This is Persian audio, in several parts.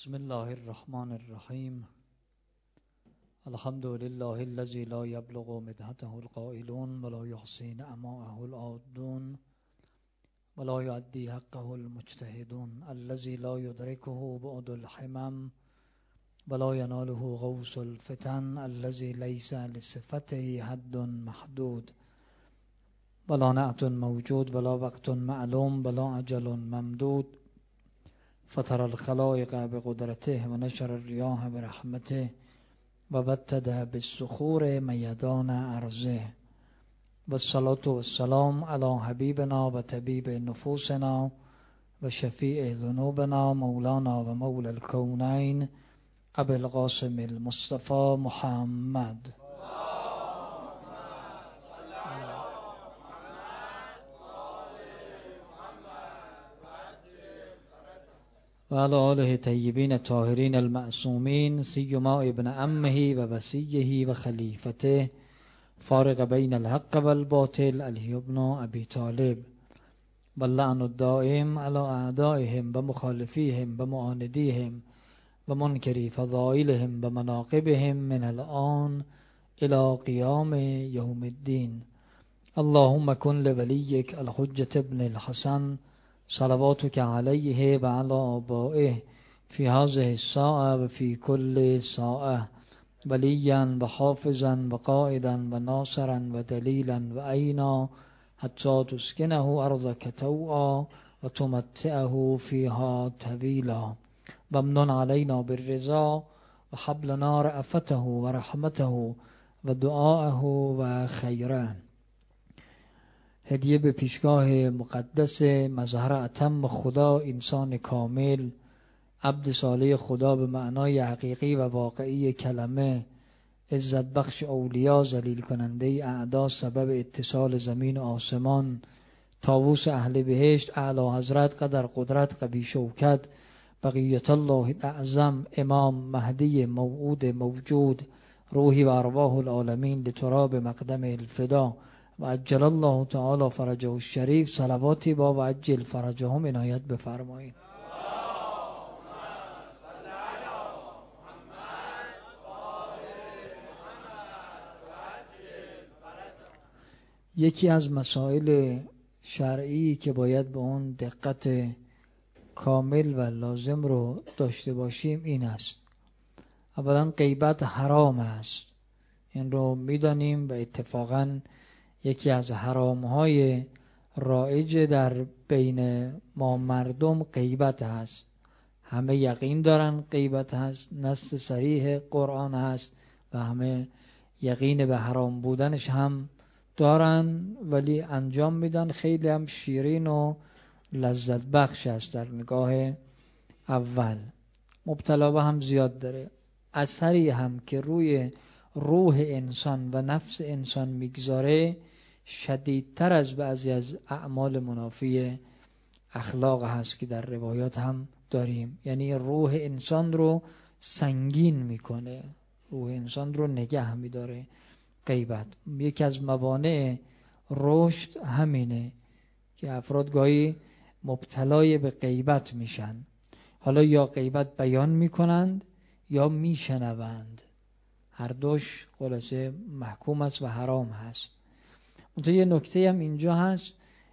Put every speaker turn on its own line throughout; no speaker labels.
بسم الله الرحمن الرحیم. الحمد لله الذي لا يبلغ مدحته القائلون ولا يحصي نعماءه العادون ولا يؤدي حقه المجتهدون، الذي لا يدركه بعد الحمم ولا يناله غوث الفتن، الذي ليس لصفته حد محدود ولا نعت موجود ولا وقت معلوم ولا أجل ممدود، فطر الخلائق بقدرته ونشر الرياح برحمته وبتد بالصخور میدان ارضه، والصلاة والسلام على حبیبنا و طبیب نفوسنا و شفیع ذنوبنا مولانا و مولا الكونین ابي القاسم المصطفى محمد و علی آله طیبین الطاهرین المعصومین، سیما ابن عمه و وصیه و خلیفته فارق بین الحق والباطل علی ابن ابی طالب، واللعن الدائم على اعدائهم و مخالفیهم و معاندیهم و منکری فضائلهم و مناقبهم من الآن الى قیام یوم الدین. اللهم کن لولیک الحجة ابن الحسن صلواتك عليه وعلى آبائه في هذه الساعة وفي كل ساعة وليا وحافظا وقائدا وناصرا ودليلا وعينا حتى تسكنه أرضك توعا وتمتعه فيها طويلا، وامنن علينا بالرضا وهب لنا رأفته ورحمته ودعاءه وخيره. هدیه به پیشگاه مقدس مظهر اتم خدا، انسان کامل، عبد صالح خدا به معنای حقیقی و واقعی کلمه، عزت بخش اولیاء، ذلیل کننده اعدا، سبب اتصال زمین و آسمان، طاووس اهل بهشت، اعلی حضرت، قدر قدرت، قوی شوکت، بقیت الله اعظم، امام مهدی موعود موجود، روحی و ارواح العالمین لتراب مقدم الفدا و عجل الله تعالی فرجه الشریف، صلواتی با و عجل فرجهم عنایت بفرمایید. یکی از مسائل شرعی که باید به اون دقت کامل و لازم رو داشته باشیم این است: اولا غیبت حرام است، این رو میدانیم و اتفاقاً یکی از حرامهای رایج در بین ما مردم غیبت هست. همه یقین دارن غیبت هست، نص صریح قرآن هست و همه یقین به حرام بودنش هم دارن، ولی انجام میدن. خیلی هم شیرین و لذت بخش است در نگاه اول، مبتلا به هم زیاد داره، اثری هم که روی روح انسان و نفس انسان میگذاره شدیدتر از بعضی از اعمال منافی اخلاق هست که در روایات هم داریم. یعنی روح انسان رو سنگین میکنه، روح انسان رو نگه میداره. غیبت یکی از موانع رشد همینه که افراد گاهی مبتلای به غیبت میشن، حالا یا غیبت بیان میکنند یا میشنوند، هر دوش خلاصه محکوم است و حرام هست. اونجا یه نکته هم اینجا هست: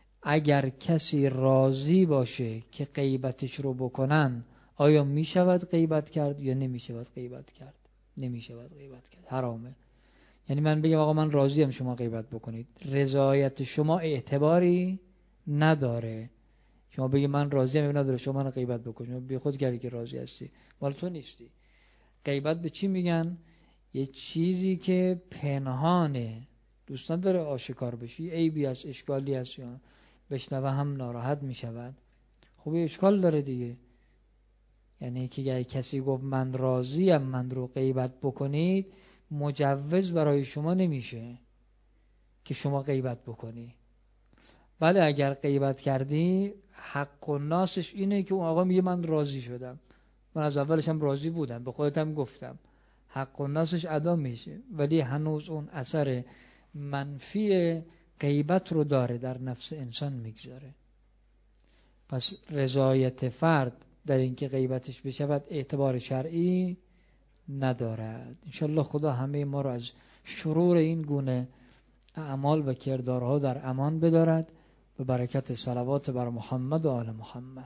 اگر کسی راضی باشه که غیبتش رو بکنن، آیا میشود غیبت کرد یا نمیشود غیبت کرد؟ نمیشود غیبت کرد، حرامه. یعنی من بگم آقا من راضیم شما غیبت بکنید، رضایت شما اعتباری نداره. شما بگی من راضیم، نداره شما من غیبت بکنید، شما بی خود کردی که راضی هستی، مال تو نیستی. غیبت به چی میگن؟ یه چیزی که پنهانه، دوستان داره آشکار بشی، عیبی هست، اشکالی هست، یا بشنوه هم ناراحت میشود. خب اشکال داره دیگه. یعنی که اگه کسی گفت من راضیم من رو غیبت بکنید، مجوز برای شما نمیشه که شما غیبت بکنی. بله اگر غیبت کردی حق و ناسش اینه که اون آقا میگه من راضی شدم، من از اولش هم راضی بودم، به خودتم گفتم، حق و ناسش ادا میشه، ولی هنوز اون اثر منفی غیبت رو داره، در نفس انسان میگذاره. پس رضایت فرد در اینکه غیبتش بشود اعتبار شرعی ندارد. انشالله خدا همه ما را از شرور این گونه اعمال و کردارها در امان بدارد به برکت صلوات بر محمد و آل محمد.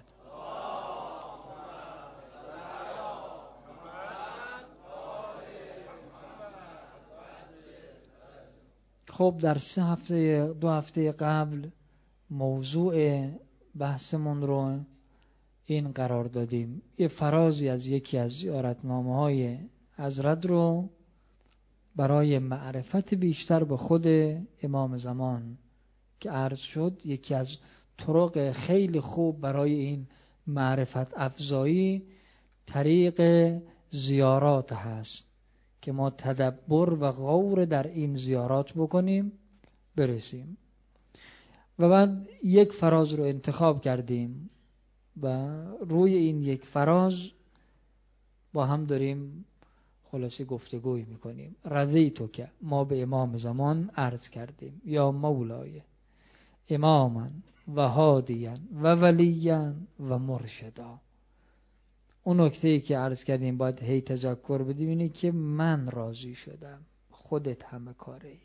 خب در 2 هفته قبل موضوع بحثمون رو این قرار دادیم، یه فرازی از یکی از زیارتنامه‌های حضرت رو برای معرفت بیشتر به خود امام زمان که عرض شد یکی از طرق خیلی خوب برای این معرفت افزایی طریق زیارات هست که ما تدبر و غور در این زیارات بکنیم برسیم. و بعد یک فراز رو انتخاب کردیم و روی این یک فراز با هم داریم خلاصه گفتگوی میکنیم. رضیتو که ما به امام زمان عرض کردیم یا مولای اماما و هادیا و ولیا و مرشدا. اون نکته‌ای که عرض کردیم باید هی تذکر بدیم اینه که من راضی شدم، خودت همه کاری.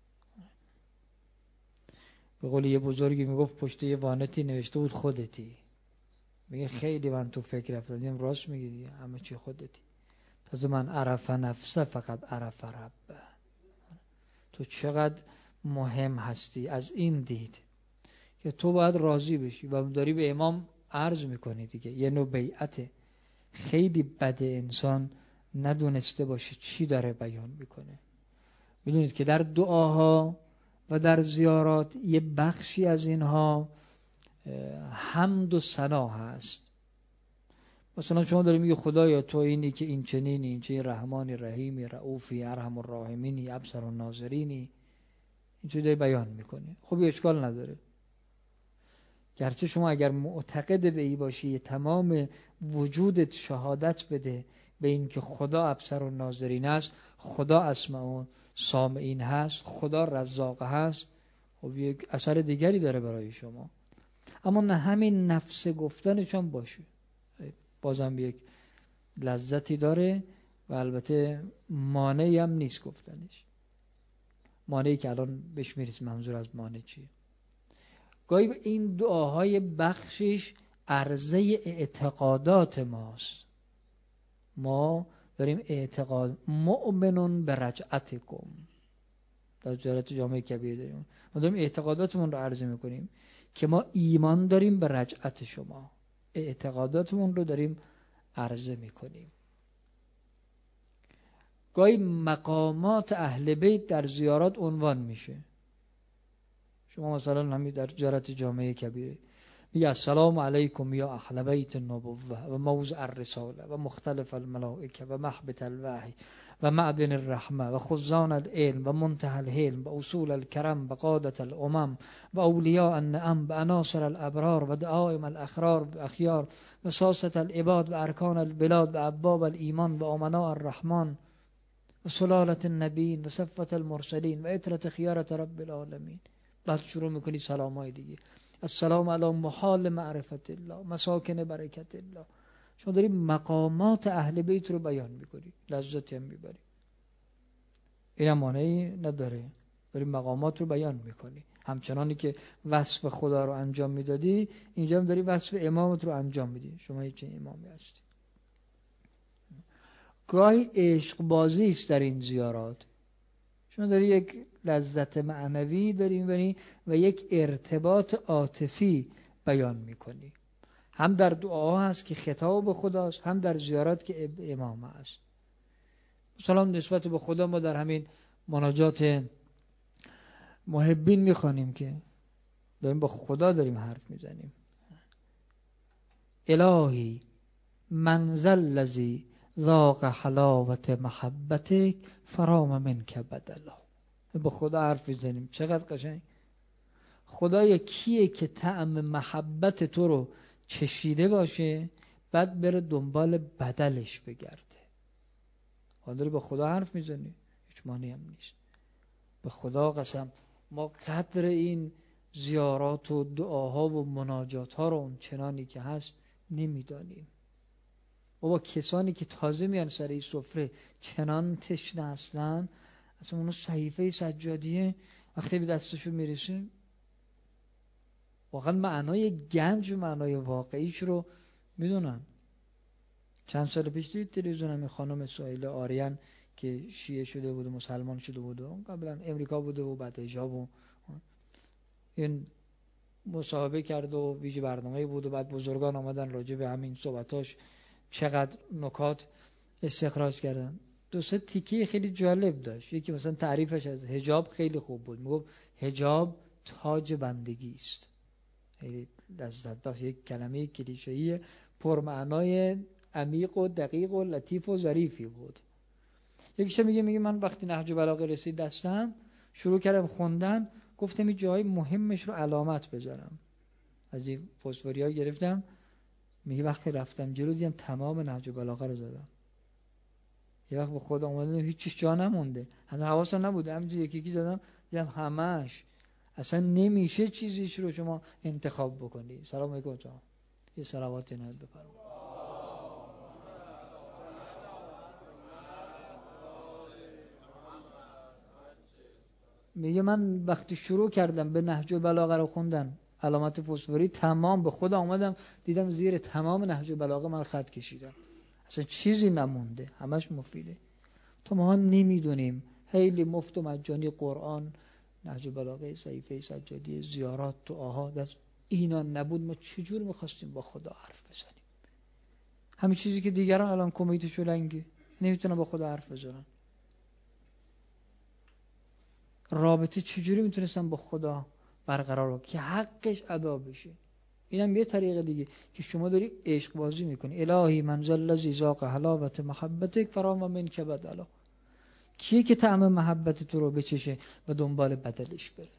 به قول یه بزرگی میگفت پشت یه وانتی نوشته بود خودتی. میگه خیلی من تو فکر رفتم، راست میگی همه چی خودتی. تازه من عرف نفسه فقط عرف ربه. تو چقدر مهم هستی از این دید که تو باید راضی بشی و داری به امام عرض میکنی دیگه. یه نوع بیعته. خیلی بده انسان ندونسته باشه چی داره بیان میکنه. میدونید که در دعاها و در زیارات یه بخشی از اینها حمد و ثنا هست. مثلا شما داری میگه خدایا تو اینی که این چنینی، این چنین رحمانی رحیمی رؤوفی ارحم الراحمینی ابصر الناظرینی، اینجوری داری بیان میکنی. خب اشکال نداره. گرچه شما اگر معتقد به ای باشی تمام وجودت شهادت بده به این که خدا ابصر الناظرین است، خدا اسمع سامعین هست، خدا رزاق هست، خب یک اثر دیگری داره برای شما. اما نه همین نفس گفتنشان باشه، بازم یک لذتی داره و البته مانعی هم نیست گفتنش. مانعی که الان بهش میرسیم منظور از مانع چیه. گاهی این دعاهای بخشش عرضه اعتقادات ماست. ما داریم اعتقاد مؤمنون به رجعتکم در زیارت جامع کبیر داریم، ما داریم اعتقاداتمون رو عرضه میکنیم که ما ایمان داریم به رجعت شما، اعتقاداتمون رو داریم عرضه میکنیم. گاهی مقامات اهل بیت در زیارات عنوان میشه. شما مثلا همین در زیارت جامع کبیره میگه السلام علیکم یا اهل بیت النبوه و موضع الرساله و مختلف الملائکه و محبت الوحی و معدن الرحمه و خزان العلم و منتهى الحلم و اصول الکرم و قادة الامم و اولیاء النعم و عناصر الابرار و دعائم الاخرار و اخیار و ساسة العباد و ارکان البلاد و ابواب الایمان و امناء الرحمن و سلالة النبیین و صفوة المرسلین و عترة خیارة رب العالمین. بعد شروع میکنی سلامای دیگه. السلام علی محال معرفت الله مساکن برکت الله. شما داری مقامات اهل بیت رو بیان میکنی، لذتی هم میبری. این هم مانعی نداره، داری مقامات رو بیان میکنی. همچنانی که وصف خدا رو انجام میدادی اینجا هم داری وصف امامت رو انجام میدی. شما هیچ امامی هستی. گاهی عشق بازی است در این زیارات. شما داری یک لذت معنوی داری میبری و یک ارتباط عاطفی بیان میکنی. هم در دعاها هست که خطاب به خداست، هم در زیارات که امام هست. مثلا نسبت به خدا ما در همین مناجات محبین میخوانیم که داریم با خدا داریم حرف میزنیم. الهی منزل لذی ذاق حلاوت محبتک فرام منک بدلا. با خدا حرف میزنیم. چقدر قشنگ. خدای کیه که طعم محبت تو رو چشیده باشه بعد بره دنبال بدلش بگرده. حالا با خدا حرف میزنی، هیچ معنی هم نیست. به خدا قسم ما قدر این زیارات و دعاها و مناجات ها رو اون چنانی که هست نمیدانیم. بابا کسانی که تازه میان سر این سفره چنان تشنه اصلا اونو صحیفه سجادیه وقتی به دستشون میرسه واقعا معنای گنج و معنای واقعیش رو میدونن. چند سال پیش دید تلویزیون همین خانم سهیل آریان که شیعه شده بود و مسلمان شده بود و قبلا امریکا بوده و بعد حجاب و این مصاحبه کرد و ویژه برنامه بود و بعد بزرگان آمدن راجع به همین صحبتاش چقدر نکات استخراج کردن. دو سه تیکه خیلی جالب داشت. یکی مثلا تعریفش از حجاب خیلی خوب بود، میگفت حجاب تاج بندگی است. خیلی لذت بخش، یک کلمه کلیشه‌ای پرمعنای عمیق و دقیق و لطیف و ظریفی بود. یکیش میگه من وقتی نهج بلاغه رسید دستم شروع کردم خوندن، گفتم این جای مهمش رو علامت بذارم، از این فسفوریا گرفتم. میگه وقتی رفتم جلو دیدم تمام نهج بلاغه رو زدم. یه وقت به خود اومدم هیچ چیز جا نمونده، هنوز حواسم نبود، همینجوری یکی زدم دیدم همش. اصلا نمیشه چیزیش رو شما انتخاب بکنی. سلام علیکم جان. یه صلوات نهاد بفرمایید. میگه من وقتی شروع کردم به نهج البلاغه رو خوندن علامت فسفوری تمام به خود اومدم دیدم زیر تمام نهج البلاغه من خط کشیدم، اصلا چیزی نمونده، همش مفیده. تو ما نمیدونیم خیلی مفت و مجانی قرآن، نهج البلاغه، صحیفه سجادی، زیارات، دعاها، دست اینا نبود ما چجور میخواستیم با خدا حرف بزنیم؟ همین چیزی که دیگران الان کمیت شلنگی نمیتونن با خدا حرف بزنن. رابطه چجوری میتونستن با خدا برقرار کنن که حقش ادا بشه؟ اینم یه طریقه دیگه که شما داری عشق بازی میکنی. الهی منزل الذی ذاق حلاوت محبتک فرام منک بدلا. کیه که طعم محبت تو رو بچشه و دنبال بدلش بره؟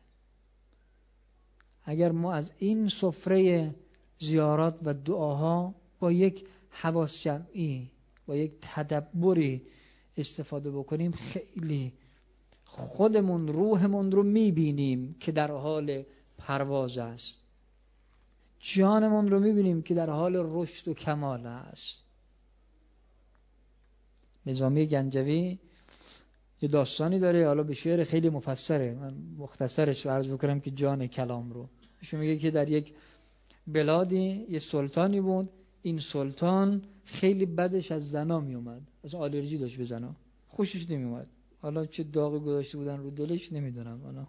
اگر ما از این سفره زیارات و دعاها با یک حواس جمعی، با یک تدبری استفاده بکنیم، خیلی خودمون روحمون رو میبینیم که در حال پرواز است، جانمون رو میبینیم که در حال رشد و کمال است. نظامی گنجوی یه داستانی داره، حالا به شعر خیلی مفصله، من مختصرش رو عرض بکنم که جان کلام رو. ایشون میگه که در یک بلادی یه سلطانی بود، این سلطان خیلی بدش از زنا میومد، از آلرژی داشت به زنا، خوشش نمیومد. حالا چه داغی گذاشته بودن رو دلش نمیدونم، حالا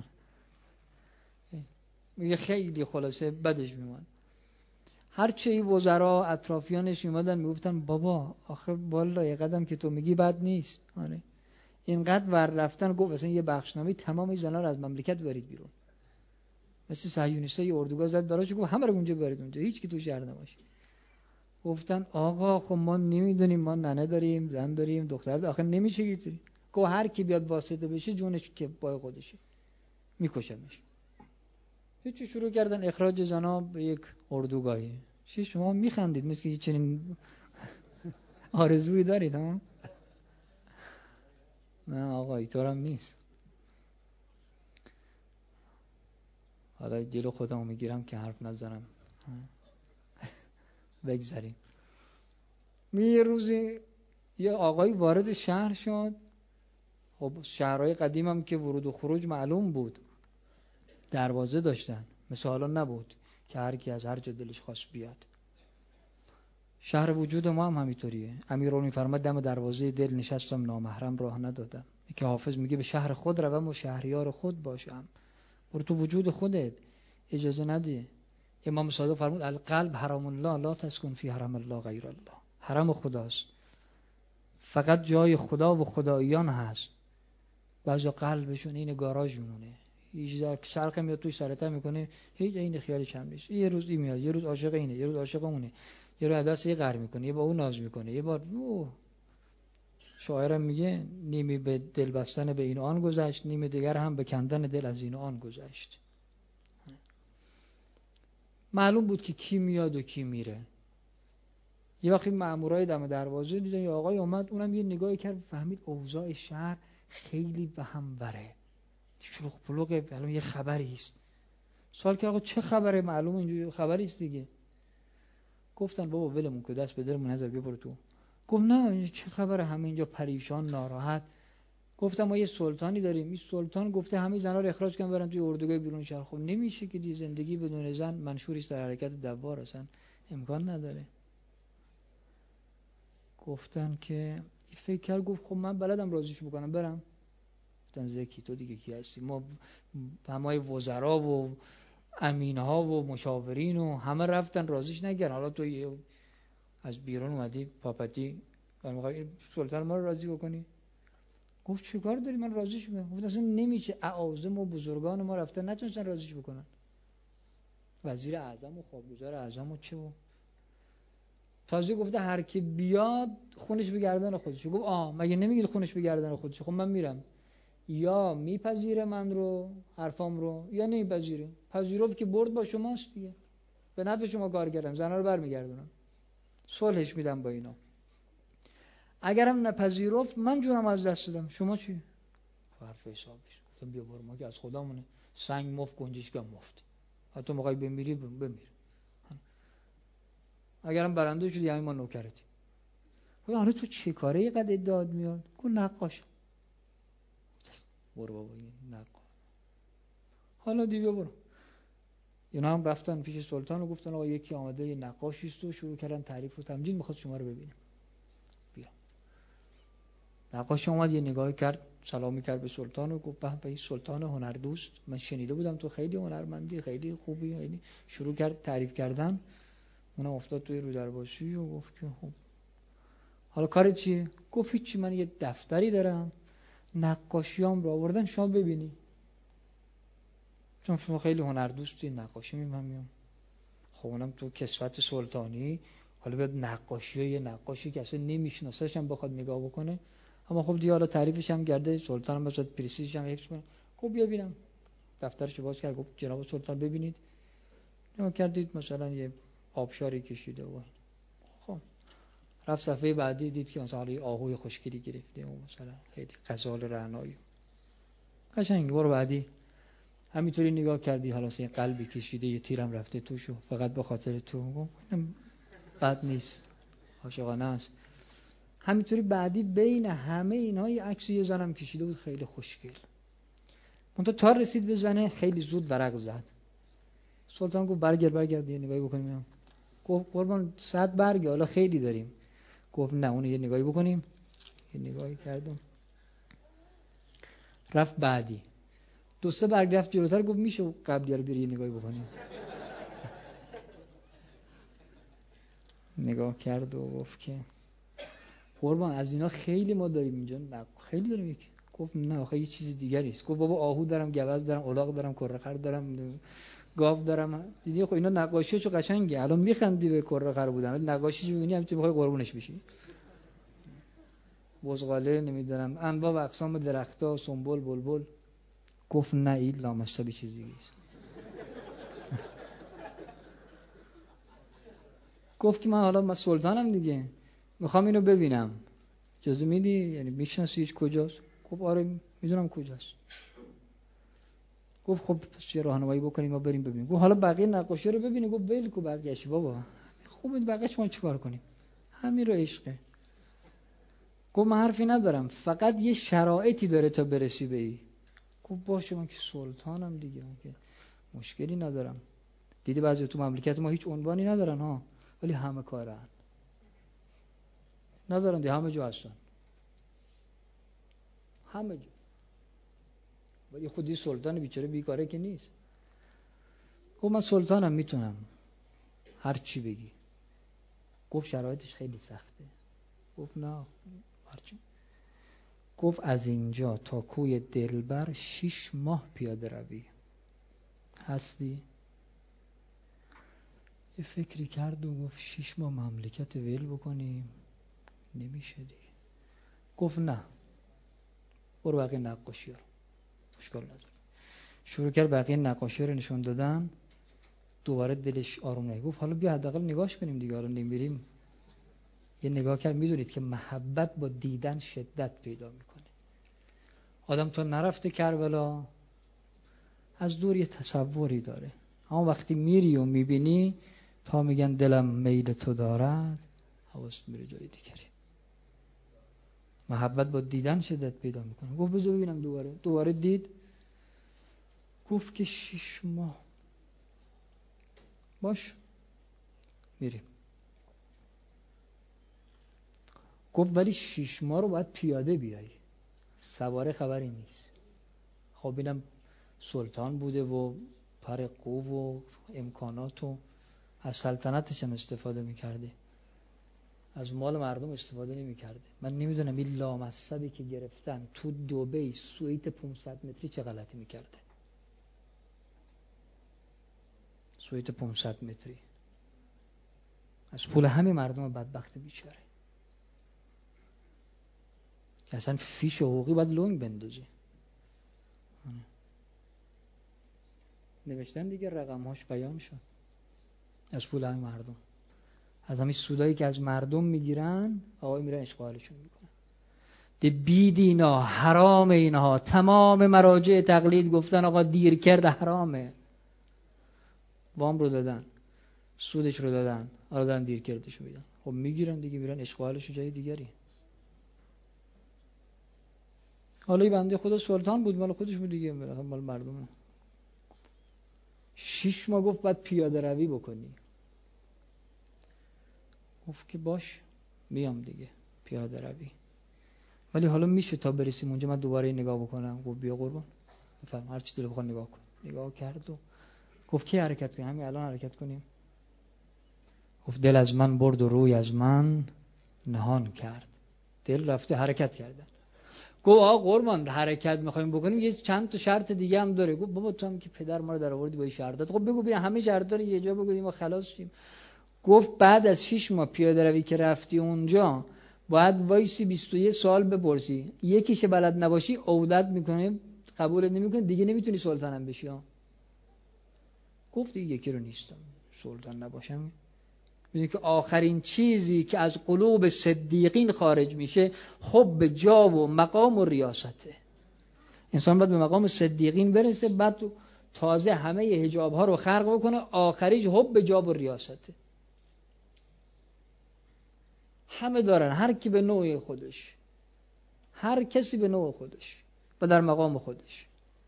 میگه خیلی خلاصه بدش میومد. هرچه این وزرا اطرافیانش میومدن میگفتن بابا آخه والا یه قدم که تو میگی بد نیست. آره اینقدر ور رفتن، گفت مثلا یه بخشنامه تمام این زنا رو از مملکت برید بیرون. مثل صهیونیست‌ها یه اردوگاه زد براش، گفت همه رو اونجا برید اونجا، هیچ کی تو شهر نباشه. گفتن آقا خب ما نمیدونیم، ما ننه داریم، زن داریم، دختر داریم، آخه نمیشه اینطوری. گفت هر کی بیاد واسطه بشه جونش که پای خودشه، میکشمش. هیچ شروع کردن اخراج زنا به یک اردوگاهی. چی شما میخندید مثل که چنین آرزویی دارید ها؟ نه آقا اینطورم نیست. حالا جلو خودمو میگیرم که حرف نزنم، بگذاریم. یه روزی یه آقای وارد شهر شد. خب شهرهای قدیم هم که ورود و خروج معلوم بود، دروازه داشتن، مثل حالا نبود که هر کی از هر جا دلش خواست بیاد. شهر وجود ما هم همینطوریه. امیرالمومنین میفرماد دم دروازه دل نشستم نامحرم راه ندادم. که حافظ میگه به شهر خود روم و شهریار خود باشم. برو تو وجود خودت اجازه ندی. امام صادق فرمود القلب حرام الله لا تسکن فی حرم الله غیر الله. حرم خداست، فقط جای خدا و خداییان هست. بعضا قلبشون این گاراژ میمونه، هیچ شرق میاد توش سرته میکنه، هیچ این خیال کم نیست. یه روز این میاد، یه روز عاشق اینه، یه روز عاشق اونه، یه روز دست یه قهر میکنه، یه با اون ناز میکنه، یه بار شاعرم میگه نیمی به دل بستن به این آن گذشت، نیمی دیگر هم به کندن دل از این آن گذشت. معلوم بود که کی میاد و کی میره. یه وقتی مامورای دم دروازه دیدن یه آقای اومد، اونم یه نگاهی کرد، فهمید اوضاع شهر خیلی به هم بره، شلوغ پلوغه، الان یه خبری است. سوال کرد آقا چه خبره؟ معلومه اینجوری خبری است دیگه. گفتن بابا ولمون که دست به درمون نذار بیا برو تو. گفت نه چه خبره همه اینجا پریشان ناراحت. گفتم ما یه سلطانی داریم، این سلطان گفته همه زنا رو اخراج کن برن توی اردوگاه بیرون شهر. خب نمیشه که دی زندگی بدون زن منشوری است در حرکت دوار، اصلا امکان نداره. گفتن که فکر کرد گفت خب من بلدم راضیش بکنم برم. گفتن زکی تو دیگه کی هستی؟ ما همای وزرا و امینها و مشاورین و همه رفتن راضیش نکردن، حالا تو از بیرون اومدی پاپتی میخوای سلطان ما رو راضی بکنی؟ گفت چیکار داری من راضیش میکنم؟ گفت اصلا نمیشه، اعاظم و بزرگان ما رفتن نتونستن راضیش بکنن، وزیر اعظم و خواهرگزار اعظم و چه و تازه گفته هر کی بیاد خونش به گردن خودشه. گفت مگه نمیگید خونش به گردن خودشه؟ خب من میرم، یا میپذیره من رو حرفام رو یا نمیپذیره. پذیرفت که برد با شماست دیگه، به نفع شما کار کردم، زنا رو برمیگردونم، صلحش میدم با اینا. اگرم نپذیرفت من جونم از دست دادم، شما چی؟ حرف حسابش. گفتم بیا برو، ما که از خدامونه، سنگ مفت گنجشک مفت، حتی موقعی بمیری بمیر، اگرم برنده شدی همین ما نوکرتی. حالا تو چه کاره اینقدر ادعا میاد؟ گفت نقاش. برو بابا این نقاش. حالا دیگه برو. اینا هم رفتن پیش سلطان و گفتن آقا یکی آمده یه نقاشی است و شروع کردن تعریف و تمجید، میخواد شما رو ببینه. بیا. نقاش اومد یه نگاه کرد، سلامی کرد به سلطان و گفت به این سلطان هنردوست، من شنیده بودم تو خیلی هنرمندی، خیلی خوبی. خیلی شروع کرد تعریف کردن. اونم افتاد توی رو درباسی و گفت که خب حالا کارت چیه؟ گفت هیچی، من یه دفتری دارم نقاشیام رو آوردن شما ببینی، چون شما خیلی هنردوستی نقاشی می‌فهمیم. خب اونم تو کسوت سلطانی، حالا بیاد نقاشی و یه نقاشی که اصلا نمیشناسش هم بخواد نگاه بکنه. اما خب دیگه حالا تعریفش هم کرده، سلطان هم بذات پرستیژش هم حفظ کنه. خب بیا ببینم. دفترش باز کرد، گفت جناب سلطان ببینید. نگاه کردید مثلا یه آبشاری کشیده و خب رفت صفحه بعدی دید که مثلا یه آهوی خوشگلی گرفته و مثلا خیلی غزال رعنایی قشنگ. برو بعدی. همینطوری نگاه کردی، حالا این قلبی کشیده یه تیرم رفته توشو فقط به خاطر تو، بد نیست، عاشقانه است. همینطوری بعدی بین همه اینها یه عکس یه زنم کشیده بود خیلی خوشگل. منتها تا رسید به زنه خیلی زود ورق زد. سلطان گفت برگرد یه نگاهی بکنیم. گفت قربان 100 برگ حالا خیلی داریم. گفت نه اون یه نگاهی بکنیم. یه نگاهی کردم. رفت بعدی 2-3 برگ رفت جلوتر، گفت میشه قبلی رو بری یه نگاهی بکنیم. نگاه کرد و گفت که قربان از اینا خیلی ما داریم اینجا، نه خیلی داریم. یک گفت نه آخه یه چیز دیگری است. گفت بابا آهو دارم، گوز دارم، الاغ دارم، کره خر دارم، گاو دارم. دیدی خب اینا نقاشیشو قشنگه، الان میخندی به کره خر بودن، ولی نقاشیشو میبینی همین میخوای قربونش بشی. بزغاله نمیدونم انواع و اقسام درخت‌ها، سنبل، بلبل. گفت نه این لامصب چیز دیگه است. گفت که من حالا من سلطانم دیگه، میخوام اینو ببینم، اجازه میدی؟ یعنی میشناسی هیچ کجاست؟ گفت آره میدونم کجاست. گفت خب پس یه راهنمایی بکنیم ما بریم ببینیم. گفت حالا بقیه نقاشی رو ببینیم. گفت ول کو بقیه‌اش بابا، خوبه بقیه‌اش ما چیکار کنیم، همین رو عشقه. گفت من حرفی ندارم، فقط یه شرایطی داره تا برسی به این. گفت باشه من که سلطانم دیگه، من که مشکلی ندارم. دیدی بعضی تو مملکت ما هیچ عنوانی ندارن ها، ولی همه کارن ندارن دیگه، همه جا هستن، همه جا. ولی خودی سلطان بیچاره بیکاره که نیست. گفت من سلطانم میتونم هر چی بگی. گفت شرایطش خیلی سخته. گفت نه هرچی. گفت از اینجا تا کوی دلبر 6 ماه پیاده روی، هستی؟ یه فکری کرد و گفت 6 ماه مملکت ول بکنیم نمیشه دیگه. گفت نه برو بقیه نقاشی ها رو، مشکل نداره. شروع کرد بقیه نقاشی رو نشون دادن. دوباره دلش آروم نگه. گفت حالا بیا حداقل نگاش کنیم دیگه، حالا نمیریم. یه نگاه کرد. میدونید که محبت با دیدن شدت پیدا میکنه. آدم تا نرفته کربلا از دور یه تصوری داره، اما وقتی میری و میبینی تا میگن دلم میل تو دارد حواست میره جای دیگری. محبت با دیدن شدت پیدا میکنه. گفت بذار ببینم. دوباره دید. گفت که 6 ماه. باش میریم. گفت ولی 6 ماه رو باید پیاده بیایی، سواره خبری نیست. خب اینم سلطان بوده و پر قو و امکانات و از سلطنتش هم استفاده میکرده، از مال مردم استفاده نمیکرده. من نمیدونم این لامصبی که گرفتن تو دبی سویت 500 متری چه غلطی میکرده. سویت 500 متری از پول همه مردم بدبخت بیچاره. اصلا فیش حقوقی باید لنگ بندازی. نوشتن دیگه، رقمهاش بیان شد. از پول همه مردم، از همین سودایی که از مردم میگیرن آقای میرن اشغالشون میکنن. بید اینا حرام. اینها تمام مراجع تقلید گفتن آقا دیر کرد حرامه. وام رو دادن، سودش رو دادن، حالا دارن دیر کردش میدن. خب میگیرن دیگه، میرن اشغالش جای دیگری. حالا این بنده خدا سلطان بود، مال خودش بود دیگه، مال مردم. 6 ماه گفت باید پیاده روی بکنی. گفت که باش میام دیگه پیاده روی، ولی حالا میشه تا برسیم اونجا من دوباره نگاه بکنم؟ گفت بیا قربان بفرم هر چی دلت بخواد نگاه کن. نگاه کرد و گفت کی حرکت کنیم؟ همین الان حرکت کنیم. گفت دل از من برد و روی از من نهان کرد. دل رفته حرکت کردن. گفت آقا قربان حرکت میخوایم بکنیم یه چند تا شرط دیگه هم داره. گفت بابا تو هم که پدر ما رو در آوردی با این شرطات، خب بگو ببین همه شرطا رو یه جا بگو ما خلاص شیم. گفت بعد از 6 ماه پیاده روی که رفتی اونجا باید وایسی 21 سوال بپرسی، یکیش بلد نباشی عودت میکنه، قبولت نمیکنه، دیگه نمیتونی سلطانم بشی. گفت دیگه یکی رو نیستم سلطان نباشم. میدونی که آخرین چیزی که از قلوب صدیقین خارج میشه حب جا و مقام و ریاسته. انسان باید به مقام صدیقین برسه، بعد تازه همه حجاب ها رو خرق بکنه، آخریش حب جا و ریاسته. همه دارن، هر کی به نوع خودش، هر کسی به نوع خودش و در مقام خودش.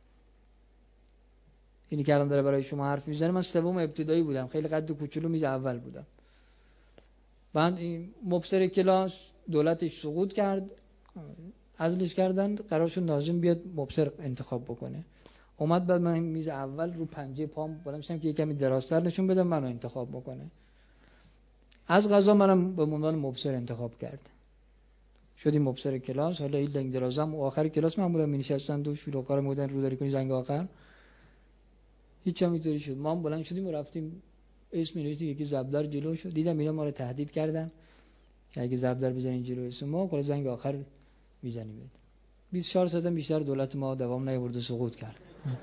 اینی که الان داره برای شما حرف میزنه، من سوم ابتدایی بودم، خیلی قد کوچولو میز اول بودم. بعد این مبصر کلاس دولتش سقوط کرد، عزلش کردن، قرار شد ناظم بیاد مبصر انتخاب بکنه. اومد بعد من میز اول رو پنجه پام بالا میشم که یکمی درازتر نشون بدم منو انتخاب بکنه. از قضا منم به عنوان مبصر انتخاب کرد. شدیم مبصر کلاس. حالا این لنگ درازم و آخر کلاس معمولا می نشستند و شلوغ‌ها رو می‌گفتن رو داری کنی زنگ آخر. هیچ هم اینطوری شد. ما هم بلند شدیم و رفتیم اسم نوشتیم، یکی زبدر جلو شد. دیدم اینا ما رو تهدید کردن که اگه زبدر بزنین جلو اسم ما کلا زنگ آخر میزنیم. 24 ساعت بیشتر دولت ما دوام نیاورد و سقوط کرد.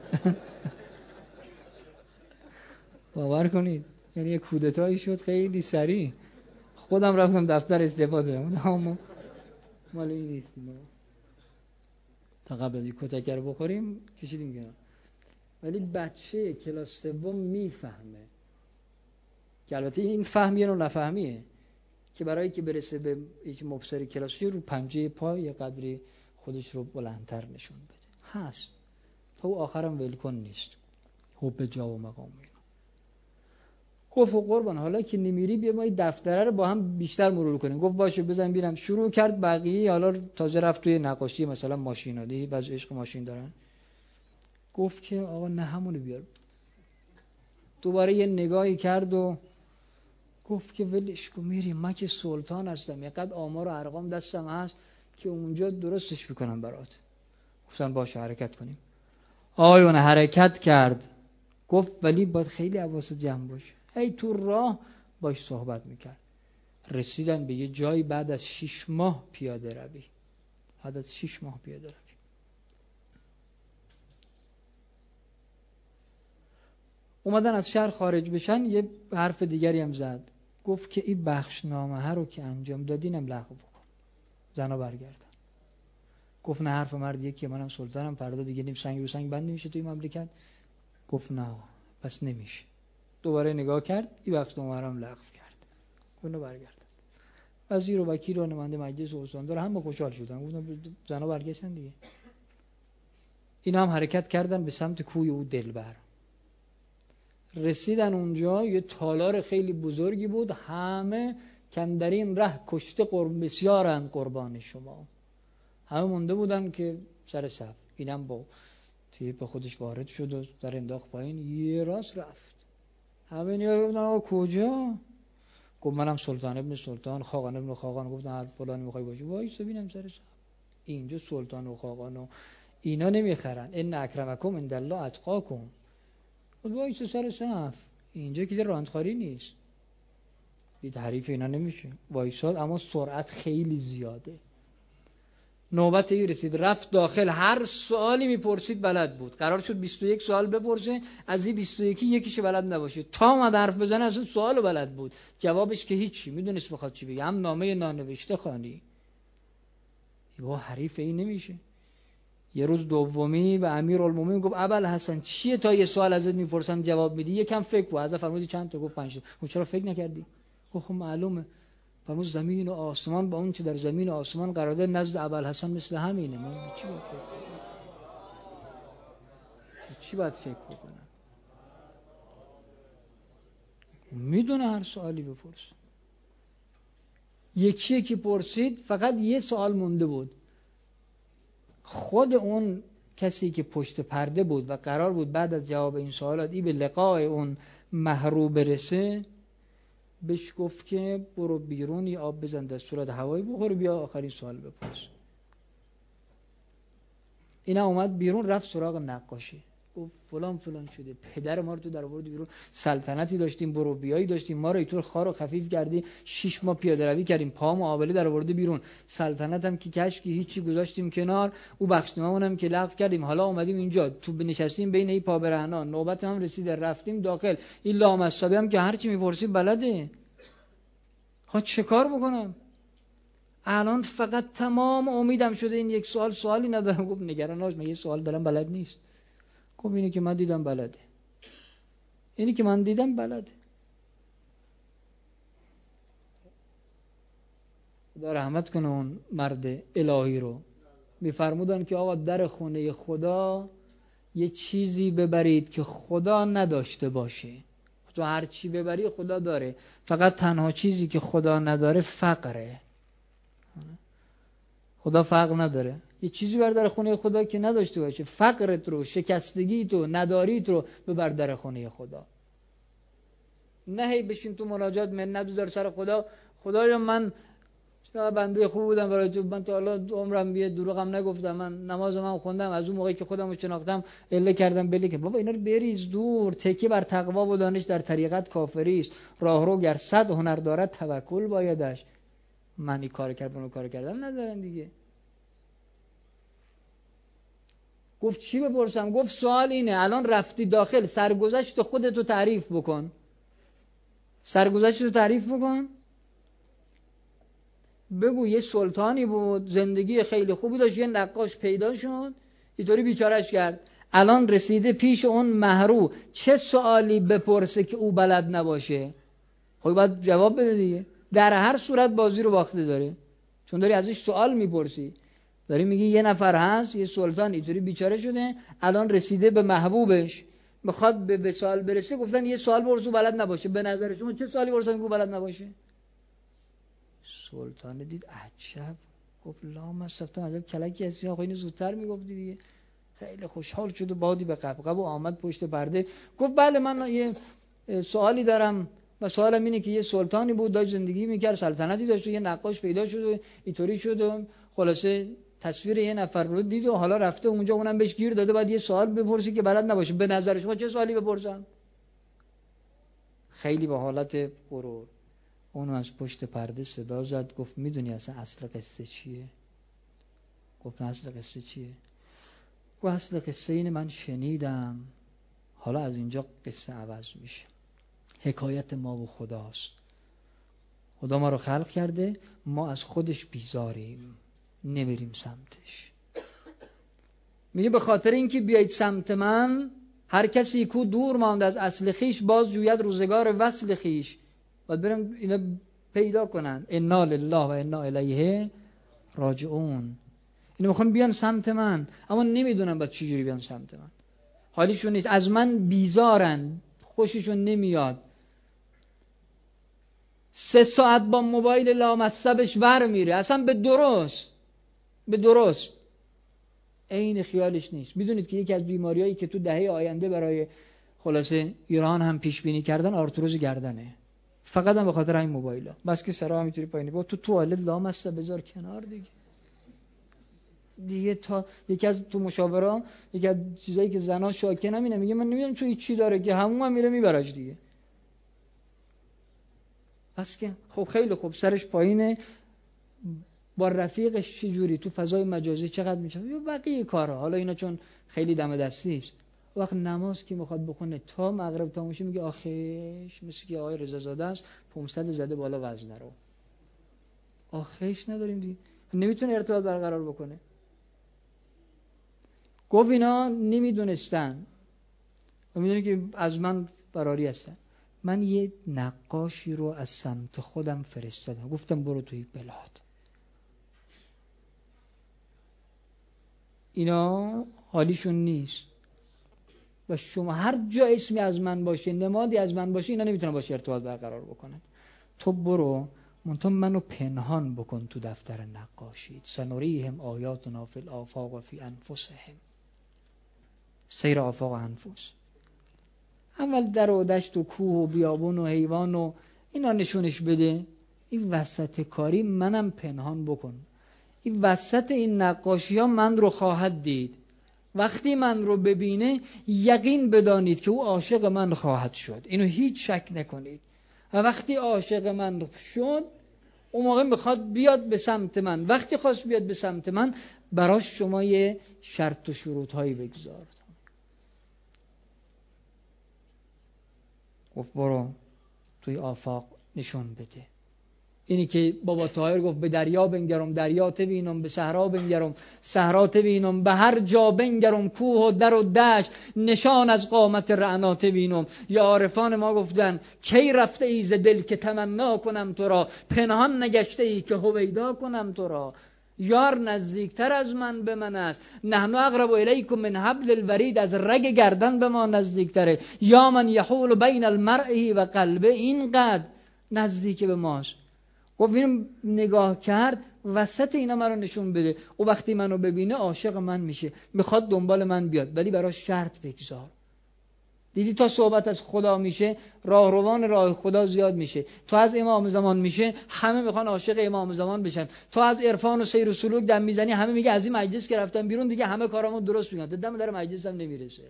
باور کنید یعنی یک کودتایی شد خیلی سریع. خودم رفتم دفتر استعفا دادم. اما مال این نیستیم. تا قبل از این کتک رو بخوریم کشیدیم کنار. ولی بچه کلاس سوم میفهمه که البته این فهمیه و نفهمیه که برای که برسه به یک مبصر کلاسی رو پنجه پا یه قدری خودش رو بلندتر نشون بده. هست تا او آخرم ولکن نیست. حب جا و مقام اینا. گفت قربان حالا که نمیری بیا ما این دفتره رو با هم بیشتر مرور کنیم. گفت باشه بزن بیرم. شروع کرد بقیه. حالا تازه رفت توی نقاشی مثلا ماشینادی، بعضی عشق ماشین دارن. گفت که آقا نه همونو بیار. دوباره یه نگاهی کرد و گفت که ولش کن میریم، من که سلطان هستم، یقدر آمار و ارقام دستم هست که اونجا درستش بکنم برات. گفتن باشه حرکت کنیم. آیون حرکت کرد. گفت ولی باید خیلی حواست جمع باشه. هی تو راه باش صحبت میکرد. رسیدن به یه جایی بعد از 6 ماه پیاده روی. بعد از 6 ماه پیاده روی. اومدن از شهر خارج بشن. یه حرف دیگری هم زد. گفت که این بخشنامه ها رو که انجام دادینم لغو بکن. زنا برگردن. گفت نه حرف مردیه که منم سلطانم، فردا دیگه نیم سنگ رو سنگ بند نمیشه توی مملکت. گفت نه پس نمیشه. دوباره نگاه کرد، این بخش دومارم لغو کرد، اونو برگردن. وزیر و وکیل و نماینده مجلس و استاندار هم خوشحال شدن، گفتن زنا برگشتن دیگه. اینا هم حرکت کردن به سمت کوی او دلبر. رسیدن اونجا، یه تالار خیلی بزرگی بود، همه کندرین ره کشته بسیارند قربان شما. همه مونده بودن که سر صف. اینم با تیپ خودش وارد شد و در انداخت پایین، یه راست رفت. همه نیا گفتن آقا کجا؟ گفت منم سلطان ابن سلطان، خاقان ابن خاقان. گفتن هر فلانی میخوای باشی وایس ببینم سر صف. اینجا سلطان و خاقان و اینا نمیخرن، ان اکرمکم عند الله اتقاکم. وایس سر صف، اینجا که رانتخاری نیست. دید حریف اینا نمیشه، وایساد، اما سرعت خیلی زیاده. نوبت ای رسید، رفت داخل، هر سوالی میپرسید بلد بود. قرار شد 21 سوال بپرسه، از این 21 یکیش بلد نباشه. تا اومد حرف بزنه اصلا سوالو بلد بود، جوابش که هیچی، میدونست بخواد چی بگه. هم نامه نانوشته خوانی. با حریف این نمیشه. یه روز دومی به امیرالمومنین گفت ابوالحسن چیه تا یه سوال ازت میپرسن جواب میدی؟ یکم فکر کن. حضرت فرمودی چند تا؟ گفت 5 تا. گفت چرا فکر نکردی؟ گفت خب معلومه. فرمود زمین و آسمان با اون چه در زمین و آسمان قرار داره نزد ابوالحسن مثل همینه. من چی باید فکر کنم؟ چی باید فکر بکنم؟ میدونه هر سوالی بپرس. یکی پرسید، فقط یه سوال مونده بود. خود اون کسی که پشت پرده بود و قرار بود بعد از جواب این سوالات به لقای اون محروم برسه، بهش گفت که برو بیرون، یه آب بزن در صورت هوایی بخور، بیا آخرین سوال بپرس. اینا اومد بیرون، رفت سراغ نقاشی. گفت فلان فلان شده، پدر ما رو تو در آورد بیرون، سلطنتی داشتیم، برو بیایی داشتیم، ما رو اینطور خار و خفیف کردی، 6 ماه پیاده روی کردیم، پا معامله در آورد بیرون، سلطنت هم که کشکی هیچی گذاشتیم کنار، او بخشنامه‌مون هم که لغو کردیم، حالا اومدیم اینجا تو بنشستیم بین این پا برهنان، نوبت هم رسیده رفتیم داخل، این لامصبی هم که هر چی میپرسیم بلده. ها چه کار بکنم؟ الان فقط تمام امیدم شده این یک سوالی ندارم. گفت نگران نباش، من یه سوال دارم بلد نیست. گفت اینی که من دیدم بلده، اینی که من دیدم بلده. خدا رحمت کنه اون مرد الهی رو. میفرمودن که آقا در خونه خدا یه چیزی ببرید که خدا نداشته باشه. تو هر چی ببری خدا داره، فقط تنها چیزی که خدا نداره فقره. خدا فقر نداره. یه چیزی بر در خونه خدا که نداشته باشه، فقرت رو، شکستگیت رو، نداریت رو ببر در خونه خدا. نه هی بشین تو مناجات منت بذار سر خدا، خدایا من بنده خوب بودم برای تو، من تا حالا عمرم یه دروغم نگفتم، من نمازم هم خوندم، از اون موقعی که خودم رو شناختم اله کردم بله که بابا اینا رو بریز دور. تکیه بر تقوا و دانش در طریقت کافری است. راهرو گر 100 هنر دارد توکل بایدش. من این کار کردم اون کار کردم ندارن دیگه. گفت چی بپرسم؟ گفت سوال اینه، الان رفتی داخل، سرگذشت خودتو تعریف بکن. سرگذشتتو تعریف بکن. بگو یه سلطانی بود، زندگی خیلی خوبی داشت، یه نقاش پیدا شد، اینطوری بیچارهش کرد. الان رسیده پیش اون محرو، چه سوالی بپرسه که او بلد نباشه؟ خب باید جواب بده دیگه. در هر صورت بازی رو باخته داره، چون داری ازش سوال میپرسی. داری میگی یه نفر هست، یه سلطان اینطوری بیچاره شده، الان رسیده به محبوبش، میخواد به سوال برسه. گفتن یه سوال پرسو بلد نباشه. به نظر شما چه سوالی پرسن که بلد نباشه؟ سلطان دید عجب، گفت لا من سفتم عجب کلکی هستی، آقا اینو زودتر میگفتی دیگه. خیلی خوشحال شد و بادی به قبقب و آمد پشت پرده. گفت بله من یه سوالی دارم و سوالم اینه که یه سلطانی بود، داشت زندگی میکرد، سلطنتی داشت و یه نقاش پیدا شد و اینطوری شد و خلاصه تصویر یه نفر رو دید و حالا رفته اونجا، اونم بهش گیر داده، باید یه سوال بپرسی که بلد نباشه. به نظر شما چه سوالی بپرسم؟ خیلی با حالت غرور اونو از پشت پرده صدا زد، گفت میدونی اصل قصه چیه؟ گفت اصل قصه چیه؟ گفت اصل قصه اینه من شنیدم، حالا از اینجا قصه عوض میشه. حکایت ما و خداست. خدا ما رو خلق کرده، ما از خودش بیزاریم، نمیریم سمتش. میگه به خاطر اینکه بیایید سمت من هر کسی کو دور ماند از اصل خیش، باز جوید روزگار وصل خیش. باید برم اینا پیدا کنن. انا لله و انا الیه راجعون. اینا میخوان بیان سمت من، اما نمیدونم باید چجوری بیان سمت من. حالیشون نیست، از من بیزارن، خوششون نمیاد. 3 ساعت با موبایل لامصبش ور میره، اصلا به درست عین خیالش نیست. میدونید که یکی از بیماریایی که تو دهه آینده برای خلاصه ایران هم پیش بینی کردن آرتروز گردنه، فقط هم به خاطر این موبایلا. بس که سرا میتونی پایینی با تو توالت لامصب بذار کنار دیگه تا یکی از تو مشاورا، یکی از چیزایی که زنا شاکه نمینه، میگه من نمیدونم تو چی داره که همون هم میره میبرش دیگه. بس که خب خیلی خوب سرش پایینه، با رفیقش چجوری تو فضای مجازی چقدر میشه یا بقیه کارا. حالا اینا چون خیلی دم دستی است، وقت نماز که میخواد بخونه تا مغرب تموم شه میگه آخیش، مثل که آقای رضا زاده است 500 زده بالا وزنه رو، آخیش نداریم دیگه، نمیتونه ارتباط برقرار بکنه. گفت اینا نمیدونستن و میدونی که از من فراری هستن. من یه نقاشی رو از سمت خودم فرستادم، گفتم برو توی بلاد. اینا حالیشون نیست و شما هر جا اسمی از من باشه، نمادی از من باشه، اینا نمیتونن باشه ارتباط برقرار بکنن. تو برو منتها منو پنهان بکن تو دفتر نقاشی. سنوریهم آیاتنا فی الآفاق و فی انفسهم. سیر آفاق و انفس. اول در و دشت و کوه و بیابون و حیوان و اینا نشونش بده. این وسط کاری منم پنهان بکن. این وسط این نقاشی ها من رو خواهد دید. وقتی من رو ببینه یقین بدانید که او عاشق من خواهد شد. اینو هیچ شک نکنید. و وقتی عاشق من شد اون موقع میخواد بیاد به سمت من. وقتی خواست بیاد به سمت من براش شما یه شرط و شروط هایی بگذار. گفت برو توی آفاق نشون بده. اینی که بابا طاهر گفت به دریا بنگرم دریا تبینم، به صحرا بنگرم صحرا تبینم، به هر جا بنگرم کوه و در و دشت نشان از قامت رعنا تبینم. یا عارفان ما گفتن کی رفته ای ز دل که تمنا کنم تو را، پنهان نگشته ای که هویدا کنم تو را. یار نزدیکتر از من به من است، نحن اقرب الیکم من حبل الورید، از رگ گردن به ما نزدیکتره. یا من یحول بین المرء و قلبه، اینقدر نزدیک به ماست. گفت اینو نگاه کرد وسط اینا منو نشون بده. و وقتی منو ببینه عاشق من میشه، میخواد دنبال من بیاد، ولی براش شرط بگذار. دیدی تا صحبت از خدا میشه راهروان راه خدا زیاد میشه. تا از امام زمان میشه همه میخوان عاشق امام زمان بشن. تا از عرفان و سیر و سلوک دم میزنی همه میگه از این مجلس که رفتم بیرون دیگه همه کارامو درست میگن، دم در مجلس هم نمیرسه.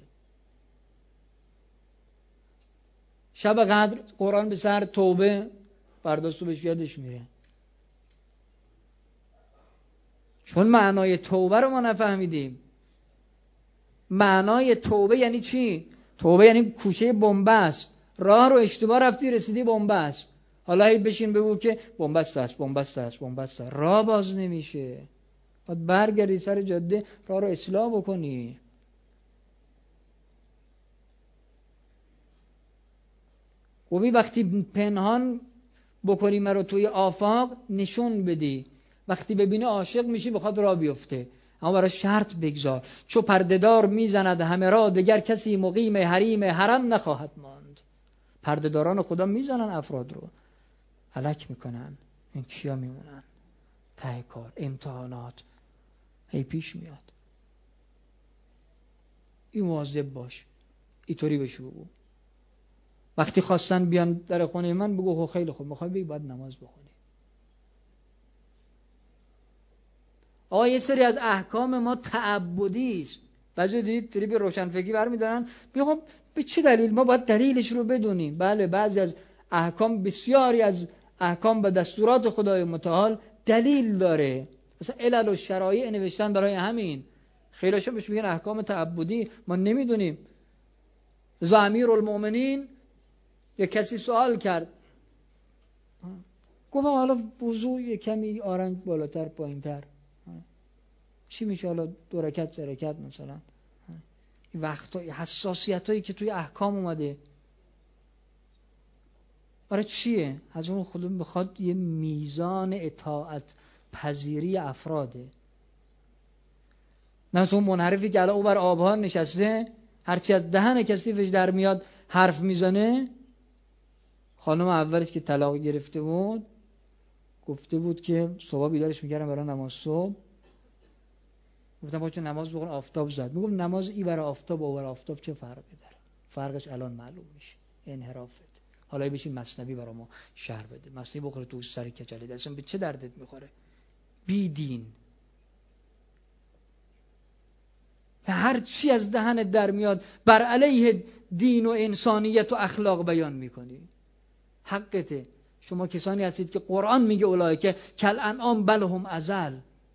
شب قدر قرآن به سر، توبه فردا صبحش یادش میره. چون معنای توبه رو ما نفهمیدیم. معنای توبه یعنی چی؟ توبه یعنی کوچه بنبست، راه رو اشتباه رفتی رسیدی بنبست، حالا هی بشین بگو که بنبست است. راه باز نمیشه، باید برگردی سر جاده راه رو اصلاح بکنی. خوبی وقتی پنهان بکنی مرا توی آفاق نشون بدی، وقتی ببینه عاشق میشی بخواد راه بیفته. اما برای شرط بگذار، چو پردهدار میزند همه را، دگر کسی مقیم حریم حرم نخواهد ماند. پردهداران خدا میزنن افراد رو، هلاک میکنن. این کیا میمونن؟ ته کار امتحانات هی پیش میاد. این مواظب باش، اینطوری بشو بگو. وقتی خواستن بیان در خونه من بگو خیلی خوب میخوای بگی باید نماز بخونی. آقا یه سری از احکام ما تعبدی است. بعضی دید توری به روشنفکری برمی‌دارن میگم به چه دلیل؟ ما باید دلیلش رو بدونیم. بله بعضی از احکام، بسیاری از احکام و دستورات خدای متعال دلیل داره. مثلا علل و شرایع نوشتن برای همین. خیلی‌هاشون بهش میگن احکام تعبدی، ما نمیدونیم. امیرالمومنین یه کسی سوال کرد، گفت حالا وضو یه کمی آرنج بالاتر پایینتر چی میشه؟ حالا 2 رکعت 3 رکعت مثلا این وقتا حساسیتایی که توی احکام اومده برای چیه؟ از اون خودمون بخواد یه میزان اطاعت پذیری افراده. نه اون منحرفی که الان او بر آبها نشسته هرچی از دهن کثیفش در میاد حرف میزنه. خانم اولش که طلاق گرفته بود گفته بود که صبح بیدارش میکردم برای نماز صبح، گفتم باشه نماز بخون، آفتاب زد. میگم نماز ای برای آفتاب و برای آفتاب چه فرقی داره؟ فرقش الان معلوم میشه، انحرافت. حالا بشین مثنوی برای ما شرح بده، مثنوی بخوره تو سر کچلی، اصلا به چه دردت میخوره؟ بی دین هر چی از دهنت در میاد بر علیه دین و انسانیت و اخلاق بیان میکنی. حقته. شما کسانی هستید که قرآن میگه اولئک کالانعام بل هم اضل.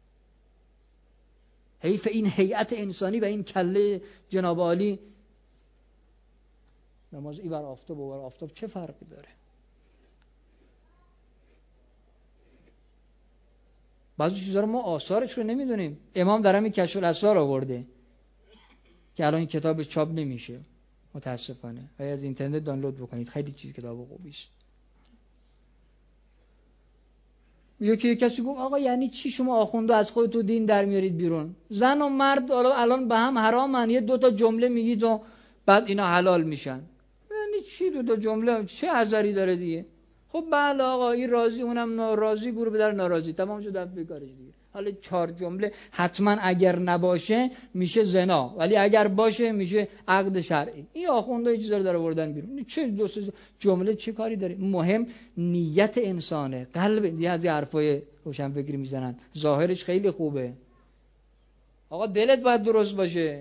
حیف این هیئت انسانی و این کله جناب عالی. نماز ای بر آفتاب و بر آفتاب چه فرقی داره؟ بعضی چیزا رو ما آثارش رو نمیدونیم. امام در همین کشف الاسرار آورده که الان این کتاب چاپ نمیشه متاسفانه، و از اینترنت دانلود بکنید، خیلی چیز کتاب خوبی است. یکی کسی گفت آقا یعنی چی شما آخونده از خودتون دین در میارید بیرون؟ زن و مرد الان به هم حرامن، یه دوتا جمله میگید و بعد اینا حلال میشن. یعنی چی دوتا جمله؟ چه اثری داره دیگه؟ خب بله آقا این راضی اونم ناراضی، گور به در ناراضی، تمام شد رفت بیکارش دیگه. حالا 4 جمله حتما اگر نباشه میشه زنا، ولی اگر باشه میشه عقد شرعی. این آخونده یه چیزا رو در آوردن بیرون. چه دو سه جمله چه کاری داره؟ مهم نیت انسانه، قلب. دیگه از حرفای روشن فکری میزنن ظاهرش خیلی خوبه، آقا دلت باید درست باشه.